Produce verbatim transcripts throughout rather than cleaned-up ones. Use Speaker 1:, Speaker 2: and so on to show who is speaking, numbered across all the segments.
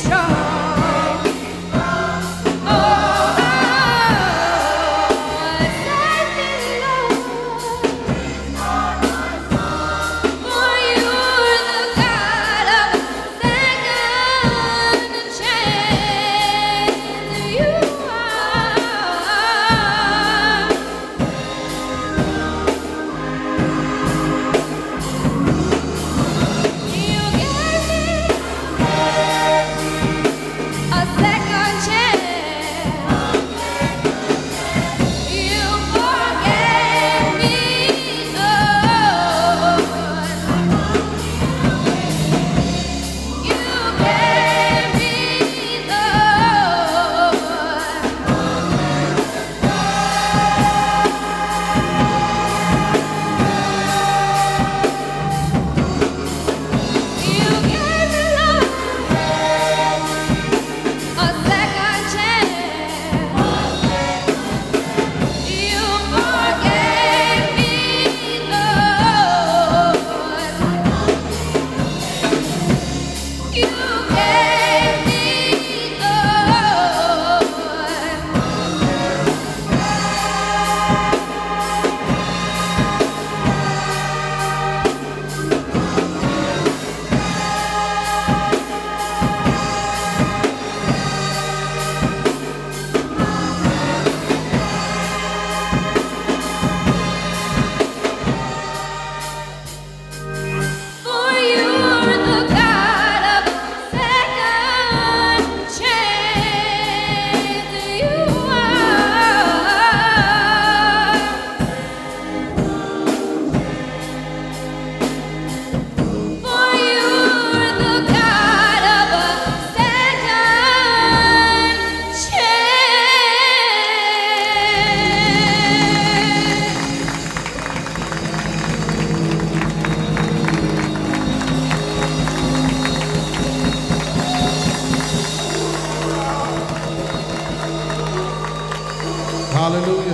Speaker 1: Hallelujah.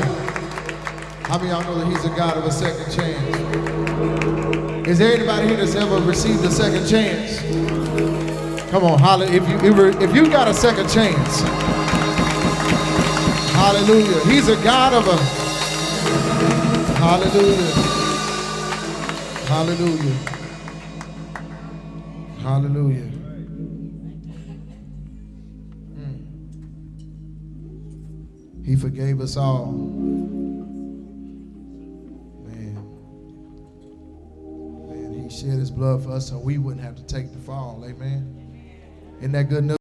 Speaker 1: How many of y'all know that he's a God of a second chance? Is there anybody here that's ever received a second chance? Come on, holla. If you, if you got a second chance, hallelujah. He's a God of a, hallelujah. Hallelujah. Hallelujah. He forgave us all. Man. Man, he shed his blood for us so we wouldn't have to take the fall. Amen. Isn't that good news?